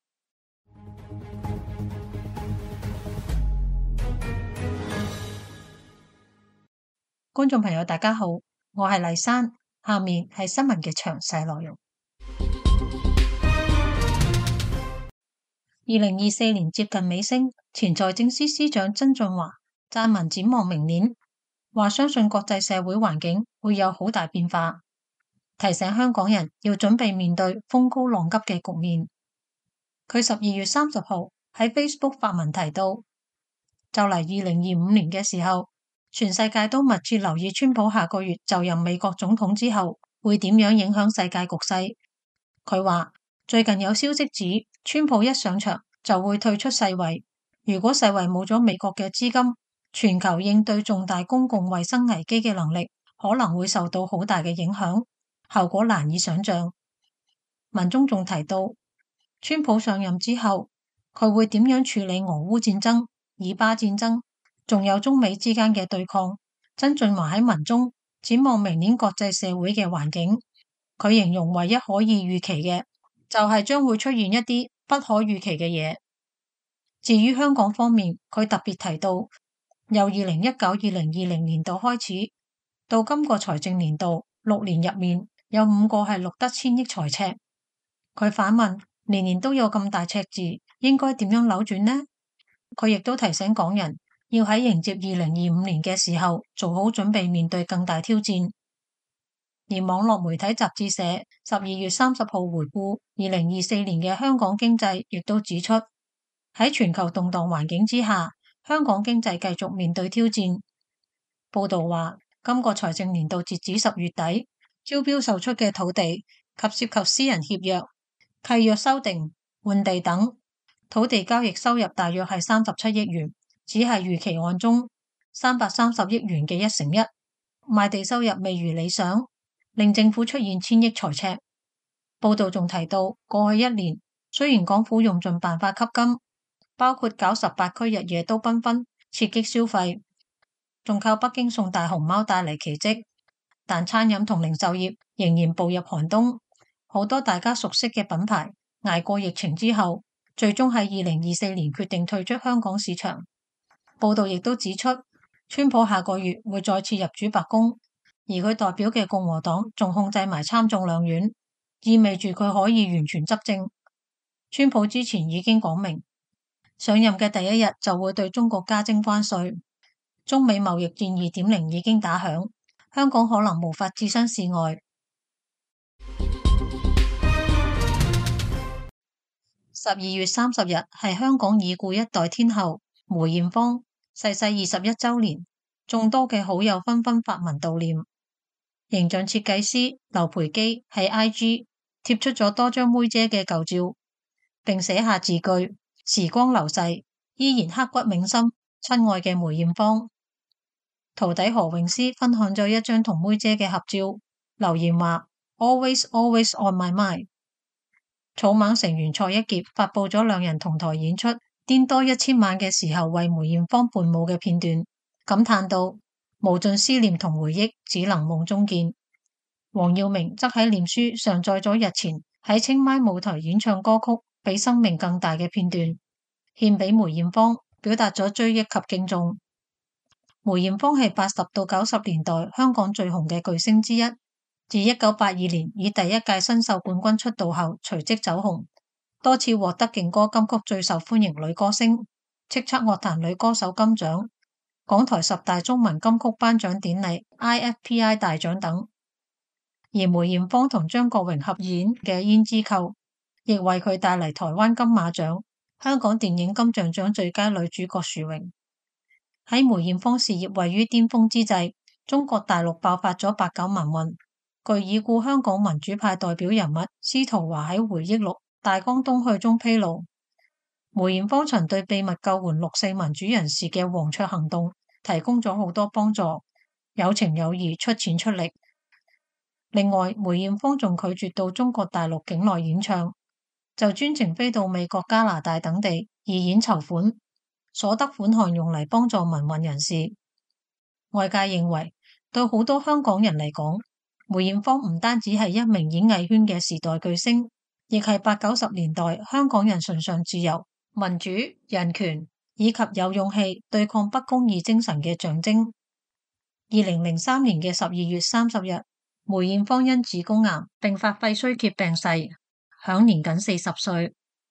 觀眾朋友大家好，我係麗珊，下面係新聞嘅詳細內容。2024年接近尾聲，前財政司司長曾俊華撰文展望明年，話相信國際社會環境會有好大變化，提醒香港人要準備面對風高浪急嘅局面。佢12月30號喺 Facebook 發文提到，就嚟2025年嘅時候，全世界都密切留意川普下個月就任美國總統之後會點樣影響世界局勢。佢話最近有消息指，川普一上場就會退出世衛，如果世衛冇咗美國嘅資金，全球應對重大公共衛生危機嘅能力可能會受到好大嘅影響，後果難以想象。文中仲提到，川普上任之後，佢會點樣處理俄烏戰爭、以巴戰爭，仲有中美之間嘅對抗。曾俊華喺文中展望明年國際社會嘅環境，佢形容唯一可以預期嘅就係將會出現一啲不可預期嘅嘢。至於香港方面，佢特別提到，由2019-2020年度開始到今個財政年度6年入面，有5個係錄得1000億財赤。佢反問，年年都有咁大赤字，應該點樣扭轉呢？佢亦都提醒港人要喺迎接2025年嘅時候做好準備，面對更大挑戰。 而網絡媒體雜誌社12月30號回顧2024年嘅香港經濟，亦都指出喺全球動盪環境之下，香港經濟繼續面對挑戰。報道話，今個財政年度截止10月底，招標售出嘅土地及涉及私人協約、契約修訂、換地等土地交易收入大約係37億元，只係預期案中330億元嘅1/1。賣地收入未如理想，令政府出現千億財赤。報道仲提到，過去1年雖然港府用盡辦法吸金，包括搞18區日夜都繽紛，刺激消費，仲靠北京送大熊貓帶嚟奇蹟，但餐飲同零售業仍然步入寒冬。好多大家熟悉嘅品牌捱過疫情之後，最終喺2024年決定退出香港市場。報道亦都指出，川普下個月會再次入主白宮，而佢代表嘅共和黨仲控制埋參眾兩院，意味住佢可以完全執政。川普之前已經講明，上任嘅第一日就會對中國加徵關稅。中美貿易戰2.0已經打響，香港可能無法置身事外。12月30日係香港已故一代天后梅艷芳逝世21週年，眾多嘅好友紛紛發文悼念。形象設計師劉培基喺 IG 貼出咗多張妹姐嘅舊照，並寫下字句：時光流逝，依然刻骨銘心，親愛嘅梅艷芳。徒弟何詠詩分享咗一張同妹姐嘅合照，留言話 Always always on my mind。草蜢成員蔡一傑發佈咗兩人同台演出《癲多1000萬》嘅時候為梅艷芳伴舞嘅片段，感嘆到無盡思念同回憶只能夢中見。黃耀明則喺臉書上載咗日前喺清邁舞台演唱歌曲《比生命更大》嘅片段，獻俾梅艷芳，表達咗追憶及敬重。梅艷芳係80到90年代香港最紅嘅巨星之一，自1982年以第一屆新秀冠軍出道後，隨即走紅，多次獲得勁歌金曲最受歡迎女歌星、叱咤樂壇女歌手金獎、港台10大中文金曲頒獎典禮 IFPI 大獎等。而梅艷芳同張國榮合演嘅《胭脂扣》，亦為佢帶嚟台灣金馬獎、香港電影金像獎最佳女主角殊榮。喺梅艷芳事業位於巔峰之際，中國大陸爆發咗8·9民運。據已故香港民主派代表人物司徒華喺回憶錄《大江東去》中披露，梅艷芳曾對秘密救援6·4民主人士嘅黃雀行動提供咗好多幫助，有情有義，出錢出力。另外，梅艷芳仲拒絕到中國大陸境內演唱，就專程飛到美國、加拿大等地義演籌款，所得款項用嚟幫助民運人士。外界認為，對好多香港人嚟講，梅艷芳唔單止係一名演藝圈嘅時代巨星，亦係80、90年代香港人崇尚自由、民主、人權以及有勇氣對抗不公義精神嘅象徵。2003年嘅12月30日，梅艷芳因子宮癌併發肺衰竭病逝，享年僅40歲。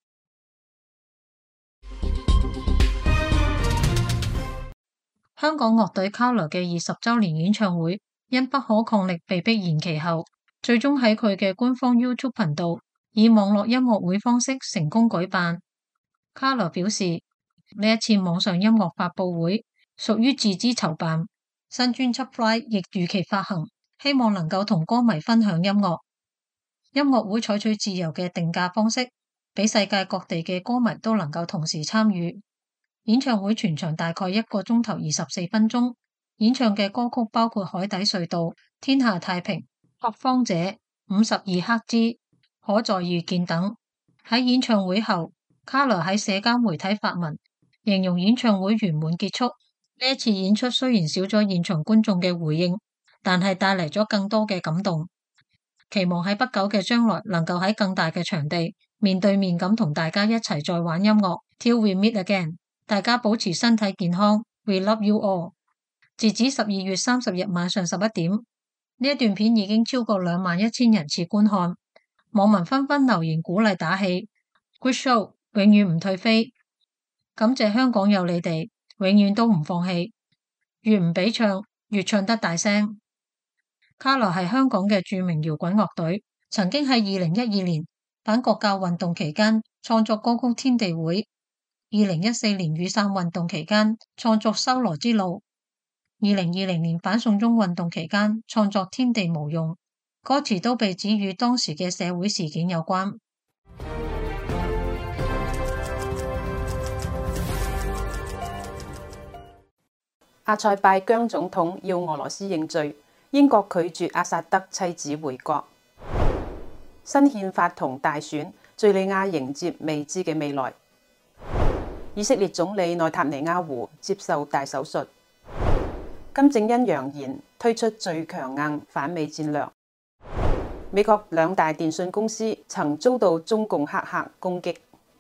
香港樂隊 Kolor 嘅20週年演唱會因不可抗力被迫延期後，最終喺佢嘅官方 YouTube 頻道以網絡音樂會方式成功舉辦。Kolor 表示，呢一次網上音樂發佈會屬於自資籌辦，新專輯 Fly 亦如期發行，希望能夠同歌迷分享音樂。音樂會採取自由嘅定價方式，俾世界各地嘅歌迷都能夠同時參與。演唱會全長大概1個鐘頭24分鐘，演唱嘅歌曲包括《海底隧道》、《天下太平》、《拓荒者》、《52赫茲》、《可再遇見》等。喺演唱會後，卡羅喺社交媒體發文，形容演唱會圓滿結束。呢一次演出雖然少咗現場觀眾嘅回應，但係帶嚟咗更多嘅感動。期望喺不久嘅將來能夠喺更大嘅場地面對面咁同大家一齊再玩音樂。Till we meet again。大家保持身體健康 ，We love you all。截止12月30日晚上11點，呢一段片已經超過21000人次觀看，網民紛紛留言鼓勵打氣 ，Good show， 永遠唔退飛。感謝香港有你哋，永遠都唔放棄，越唔俾唱，越唱得大聲。 卡羅係香港嘅著名搖滾樂隊，曾經喺2012年反國教運動期間創作歌曲《天地會》，2014年雨傘運動期間創作《修羅之路》，2020年反送中運動期間創作《天地無用》，歌詞都被指與當時嘅社會事件有關。 阿塞拜疆總統要俄羅斯認罪，英國拒絕阿薩德妻子回國。新憲法同大選，敘利亞迎接未知嘅未來。以色列總理內塔尼亞胡接受大手術。金正恩揚言推出最強硬反美戰略。美國兩大電訊公司曾遭到中共黑客攻擊。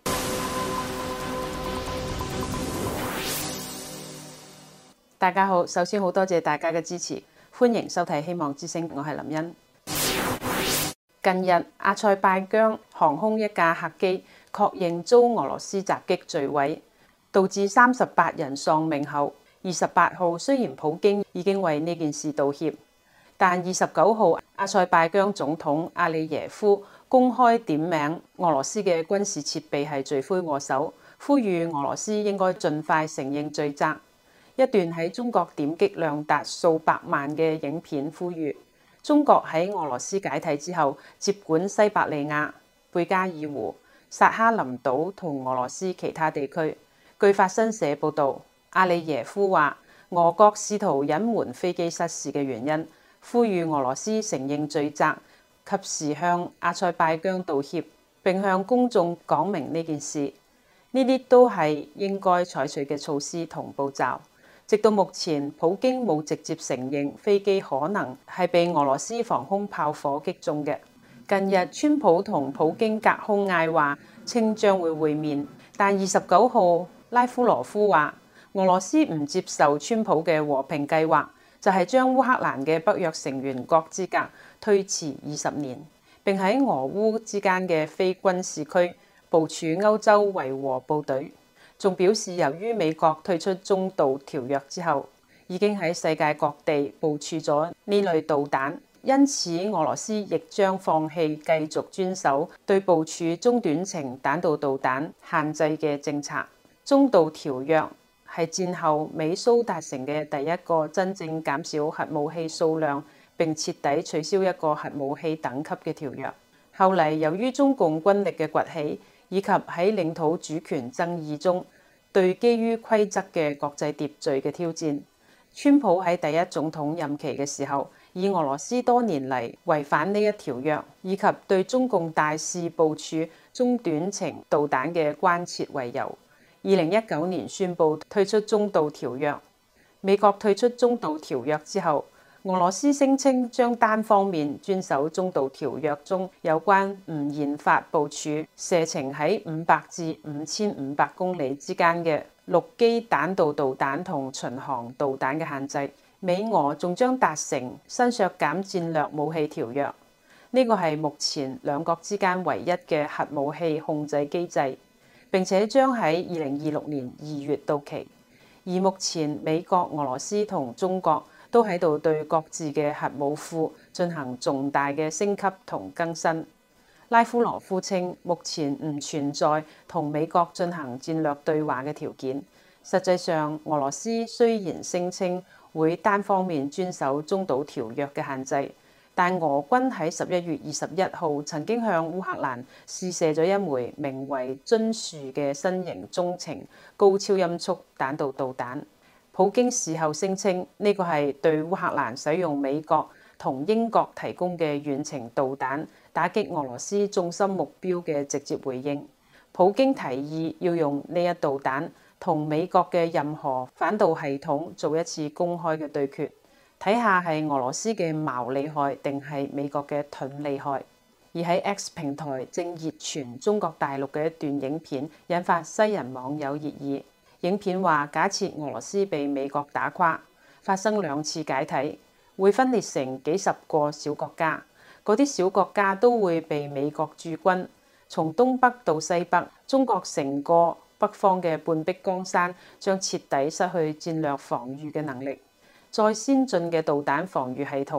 大家好，首先好多謝大家嘅支持，歡迎收睇《希望之聲》，我係林茵。近日，阿塞拜疆航空一架客機確認遭俄羅斯襲擊墜毀，導致38人喪命後，28號雖然普京已經為呢件事道歉，但29號阿塞拜疆總統阿里耶夫公開點名俄羅斯嘅軍事設備係罪魁禍首，呼籲俄羅斯應該盡快承認罪責。一段喺中國點擊量達數百萬嘅影片呼籲中國喺俄羅斯解體之後接管西伯利亞、貝加爾湖、薩哈林島同俄羅斯其他地區。據法新社報導，阿里耶夫話俄國試圖隱瞞飛機失事嘅原因，呼籲俄羅斯承認罪責，及時向阿塞拜疆道歉，並向公眾講明呢件事。呢啲都係應該採取嘅措施同步驟。直到目前，普京冇直接承認飛機可能係被俄羅斯防空炮火擊中嘅。近日，川普同普京隔空嗌話，稱將會會面，但29號拉夫羅夫話俄羅斯唔接受川普嘅和平計劃，就係將烏克蘭嘅北約成員國資格推遲20年，並喺俄烏之間嘅非軍事區部署歐洲維和部隊。仲表示，由於美國退出中導條約之後，已經喺世界各地部署咗呢類導彈，因此俄羅斯亦將放棄繼續遵守對部署中短程彈道導彈限制嘅政策。中導條約係戰後美蘇達成嘅第一個真正減少核武器數量並徹底取消一個核武器等級嘅條約。後嚟由於中共軍力嘅崛起，以及喺領土主權爭議中對基於規則嘅國際秩序嘅挑戰，川普喺第一總統任期嘅時候，以俄羅斯多年嚟違反呢一條約，以及對中共大肆部署中短程導彈嘅關切為由，2019年宣布退出中導條約。美國退出中導條約之後，俄羅斯聲稱將單方面遵守中導條約中有關唔研發部署射程喺500至5500公里之間嘅陸基彈道導彈同巡航導彈嘅限制。美俄仲將達成新削減戰略武器條約，呢個係目前兩國之間唯一嘅核武器控制機制，並且將喺2026年2月到期。而目前美國、俄羅斯同中國都喺度對各自嘅核武庫進行重大嘅升級同更新。拉夫羅夫稱，目前唔存在同美國進行戰略對話嘅條件。實際上，俄羅斯雖然聲稱會單方面遵守中導條約嘅限制，但俄軍喺11月21號曾經向烏克蘭試射咗一枚名為津樹嘅新型中程高超音速彈道導彈。普京事後聲稱呢個係對烏克蘭使用美國同英國提供嘅遠程導彈打擊俄羅斯重心目標嘅直接回應。普京提議要用呢一導彈同美國嘅任何反導系統做一次公開嘅對決，睇下係俄羅斯嘅矛厲害定係美國嘅盾厲害。而喺 X 平台正熱傳中國大陸嘅一段影片，引發西人網友熱議。影片話，假設俄羅斯被美國打垮，發生2次解體，會分裂成幾十個小國家，嗰啲小國家都會被美國駐軍，從東北到西北，中國成個北方嘅半壁江山將徹底失去戰略防禦嘅能力。再先進嘅導彈防禦系統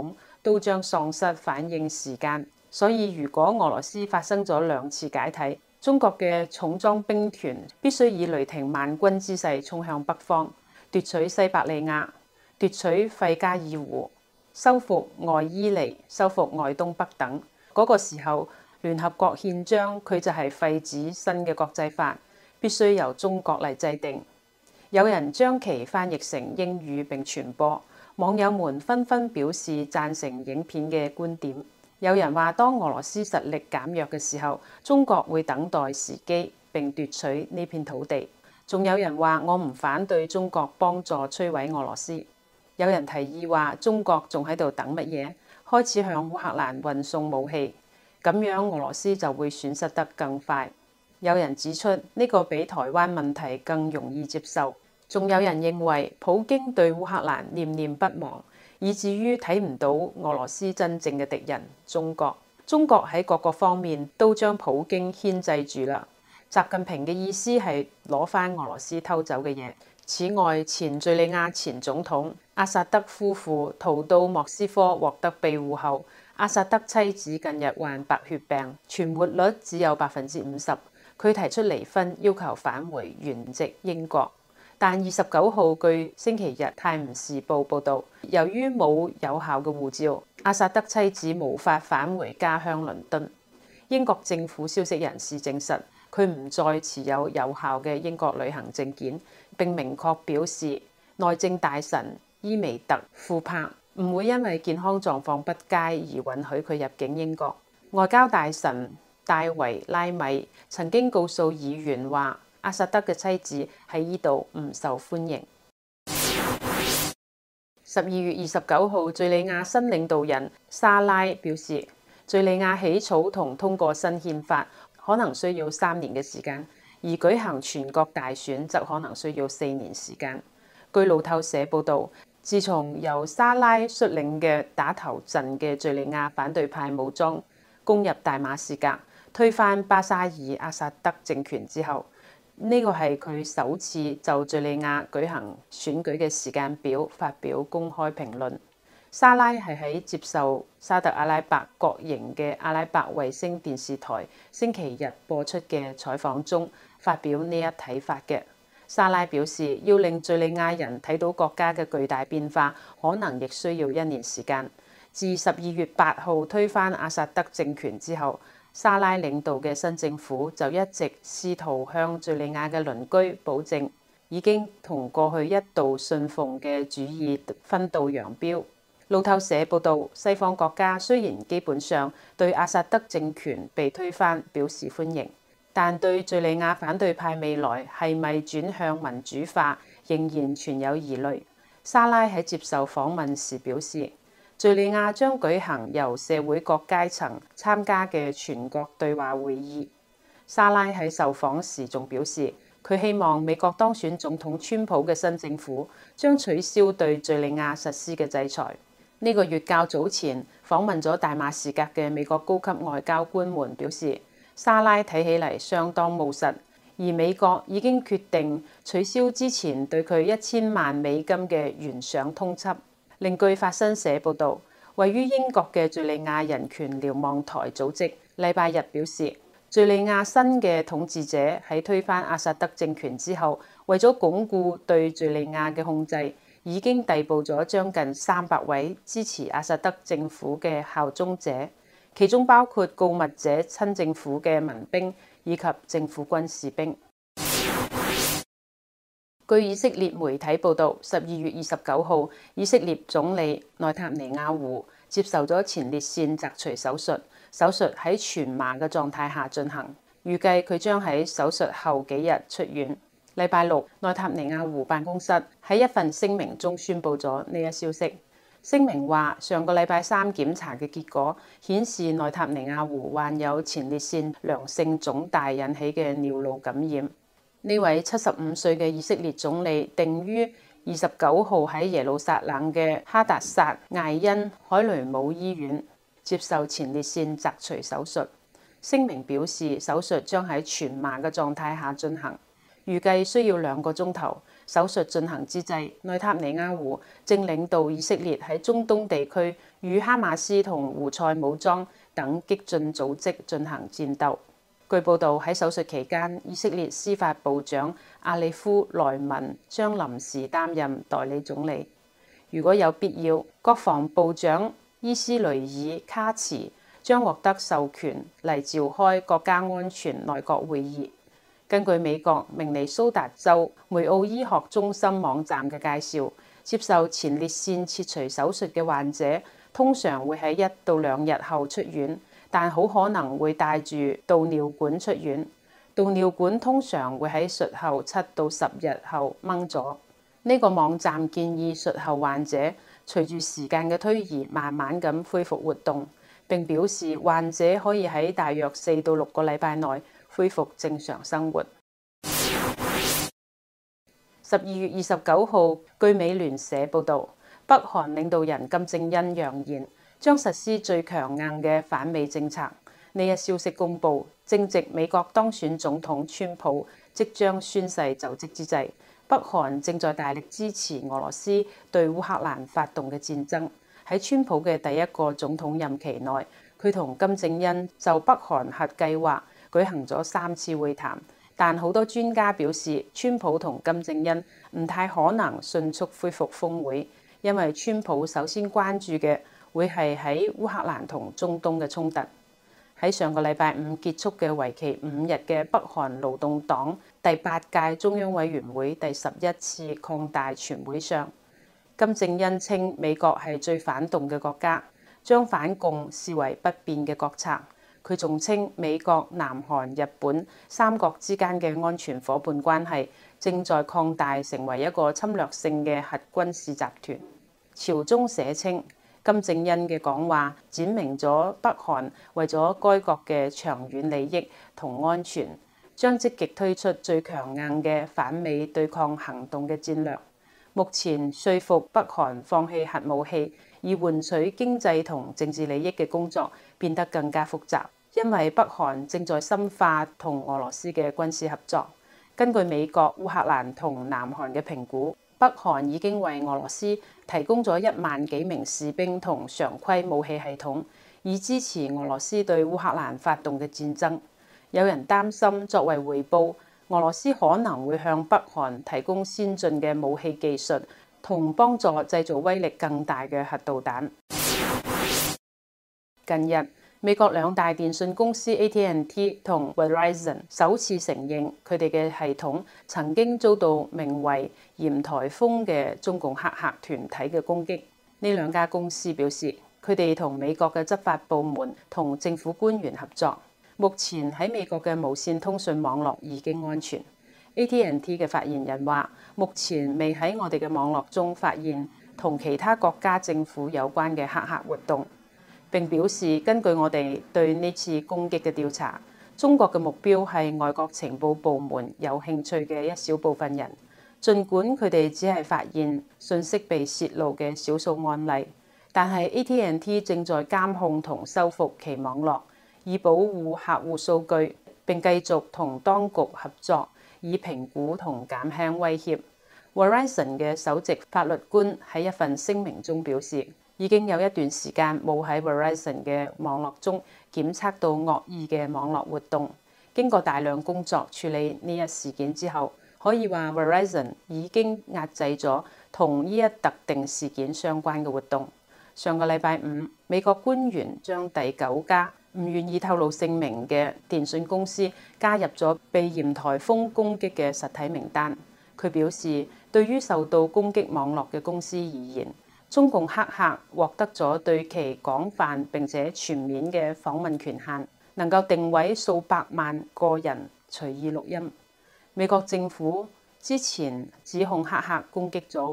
都將喪失反應時間。所以如果俄羅斯發生咗2次解體，中國嘅重裝兵團必須以雷霆萬鈞之勢衝向北方，奪取西伯利亞，奪取費加爾湖，收復外伊犁，收復外東北等。嗰個時候，聯合國憲章佢就係廢止新嘅國際法，必須由中國嚟制定。有人將其翻譯成英語並傳播，網友們紛紛表示贊成影片嘅觀點。有人話，當俄羅斯實力減弱嘅時候，中國會等待時機並奪取呢片土地。仲有人話，我唔反對中國幫助摧毀俄羅斯。有人提議話，中國仲喺度等乜嘢？開始向烏克蘭運送武器，咁樣俄羅斯就會損失得更快。有人指出，呢個比台灣問題更容易接受。仲有人認為，普京對烏克蘭念念不忘，以至於睇唔到俄羅斯真正嘅敵人中國。中國喺各個方面都將普京牽制住啦。習近平嘅意思係攞返俄羅斯偷走嘅嘢。此外，前敘利亞前總統阿薩德夫婦逃到莫斯科獲得庇護後，阿薩德妻子近日患白血病，存活率只有50%。佢提出離婚，要求返回原籍英國。但29號據星期日泰晤士報報導，由於冇有效嘅護照，阿薩德妻子無法返回家鄉倫敦。英國政府消息人士證實，佢唔再持有有效嘅英國旅行證件，並明確表示，內政大臣伊梅特庫珀唔會因為健康狀況不佳而允許佢入境英國。外交大臣戴維拉米曾經告訴議員話，阿薩德嘅妻子喺呢度唔受歡迎。12月29號，敘利亞新領導人沙拉表示，敘利亞起草同通過新憲法可能需要3年嘅時間，而舉行全國大選則可能需要4年時間。據路透社報導，自從由沙拉率領嘅打頭陣嘅敘利亞反對派武裝攻入大馬士革，推翻巴沙爾阿薩德政權之後，呢個係佢首次就敘利亞舉行選舉嘅時間表發表公開評論。沙拉係喺接受沙特阿拉伯國營嘅阿拉伯衛星電視台星期日播出嘅採訪中發表呢一睇法嘅。沙拉表示，要令敘利亞人睇到國家嘅巨大變化，可能亦需要1年時間。自12月8號推翻阿薩德政權之後，沙拉領導嘅新政府就一直試圖向敘利亞嘅鄰居保證，已經同過去一度信奉嘅主義分道揚鑣。路透社報導，西方國家雖然基本上對阿薩德政權被推翻表示歡迎，但對敘利亞反對派未來係咪轉向民主化仍然存有疑慮。沙拉喺接受訪問時表示，敘利亞將舉行由社會各階層參加嘅全國對話會議。沙拉喺受訪時仲表示，佢希望美國當選總統川普嘅新政府將取消對敘利亞實施嘅制裁。呢個月較早前訪問咗大馬士革嘅美國高級外交官們表示，沙拉睇起嚟相當務實，而美國已經決定取消之前對佢1000萬美金嘅懸賞通緝。另據法新社報導，位於英國嘅敘利亞人權瞭望台組織禮拜日表示，敘利亞新嘅統治者喺推翻阿薩德政權之後，為咗鞏固對敘利亞嘅控制，已經逮捕咗將近300位支持阿薩德政府嘅效忠者，其中包括告密者親政府嘅民兵以及政府軍士兵。據以色列媒體報導，12月29號，以色列總理內塔尼亞胡接受咗前列腺摘除手術，手術喺全麻嘅狀態下進行，預計佢將喺手術後幾日出院。禮拜六，內塔尼亞胡辦公室喺一份聲明中宣布咗呢一消息。聲明話，上個禮拜3檢查嘅結果顯示內塔尼亞胡患有前列腺良性腫大引起嘅尿路感染。呢位75歲嘅以色列總理定於29號喺耶路撒冷嘅哈達薩艾因海雷姆醫院接受前列腺摘除手術。聲明表示，手術將喺全麻嘅狀態下進行， 預計需要2個鐘頭。手術進行之際，內塔尼亞胡正領導以色列喺中東地區與哈馬斯同胡塞武裝等激進組織進行戰鬥。據報導，喺手術期間，以色列司法部長阿里夫萊文將臨時擔任代理總理。如果有必要，國防部長伊斯雷爾卡茨將獲得授權嚟召開國家安全內閣會議。根據美國明尼蘇達州梅奧醫學中心網站嘅介紹，接受前列腺切除手術嘅患者通常會喺1到2日後出院，但好可能會帶住導尿管出院。導尿管通常會喺術後7到10日後掹咗。呢個網站建議術後患者隨住時間嘅推移，慢慢咁恢復活動，並表示患者可以喺大約4到6個禮拜內恢復正常生活。12月29號，據美聯社報導，北韓領導人金正恩揚言將實施最強硬嘅反美政策。呢一消息公佈，正值美國當選總統川普即將宣誓就職之際，北韓正在大力支持俄羅斯對烏克蘭發動嘅戰爭。喺川普嘅第一個總統任期內，佢同金正恩就北韓核計劃舉行咗3次會談，但好多專家表示，川普同金正恩唔太可能迅速恢復峰會，因為川普首先關注嘅會係喺烏克蘭同中東嘅衝突。喺上個禮拜5結束嘅為期5日嘅北韓勞動黨第8屆中央委員會第11次擴大全會上，金正恩稱美國係最反動嘅國家，將反共視為不變嘅國策。佢仲稱美國、南韓、日本3國之間嘅安全夥伴關係正在擴大成為一個侵略性嘅核軍事集團。朝中社稱，金正恩嘅講話展明咗北韓為咗該國嘅長遠利益同安全，將積極推出最強硬嘅反美對抗行動嘅戰略。目前說服北韓放棄核武器以換取經濟同政治利益嘅工作變得更加複雜，因為北韓正在深化同俄羅斯嘅軍事合作。根據美國、烏克蘭同南韓嘅評估，北韓已經為俄羅斯提供咗1萬幾名士兵同常規武器系統，以支持俄羅斯對烏克蘭發動嘅戰爭。有人擔心作為回報，俄羅斯可能會向北韓提供先進嘅武器技術，同幫助製造威力更大嘅核導彈。近日，美國2大電訊公司 AT&T 同 Verizon 首次承認佢哋嘅系統曾經遭到名為鹽颱風嘅中共黑客團體嘅攻擊。呢2家公司表示，佢哋同美國嘅執法部門同政府官員合作，目前喺美國嘅無線通訊網絡已經安全。AT&T 嘅發言人話，目前未喺我哋嘅網絡中發現同其他國家政府有關嘅黑客活動。並表示，根據我哋對呢次攻擊嘅調查，中國嘅目標係外國情報部門有興趣嘅一小部分人。儘管佢哋只係發現信息被泄露嘅少數案例，但係 AT&T 正在監控同修復其網絡，以保護客戶數據，並繼續同當局合作，以評估同減輕威脅。Verizon 嘅首席法律官喺一份聲明中表示，已經有一段時間冇喺 Verizon 嘅網絡中檢測到惡意嘅網絡活動。經過大量工作處理呢一事件之後，可以話 Verizon 已經壓制咗同呢一特定事件相關嘅活動。上個禮拜5，美國官員將第9家唔願意透露姓名嘅電訊公司加入咗被鹽颱風攻擊嘅實體名單。佢表示，對於受到攻擊網絡嘅公司而言，中共黑客獲得咗對其廣泛並且全面嘅訪問權限，能夠定位數百萬個人隨意錄音。美國政府之前指控黑客攻擊咗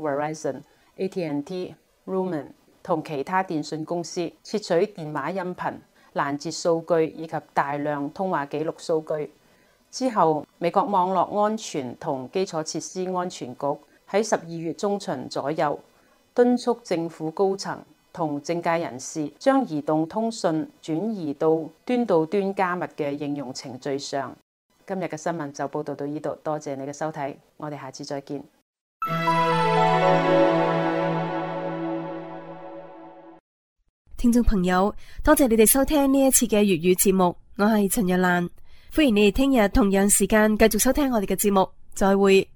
Verizon、AT&T、Lumen 同其他電訊公司，竊取電話音頻、攔截數據以及大量通話記錄數據。之後，美國網絡安全同基礎設施安全局喺12月中旬左右，敦促政府高層同政界人士將移動通訊轉移到端到端加密嘅應用程序上。 今日嘅新聞就報道到呢度，多謝你嘅收睇，我哋下次再見。 聽眾朋友，多謝你哋收聽呢一次嘅粵語節目，我係陳若蘭，歡迎你哋聽日同樣時間繼續收聽我哋嘅節目，再會。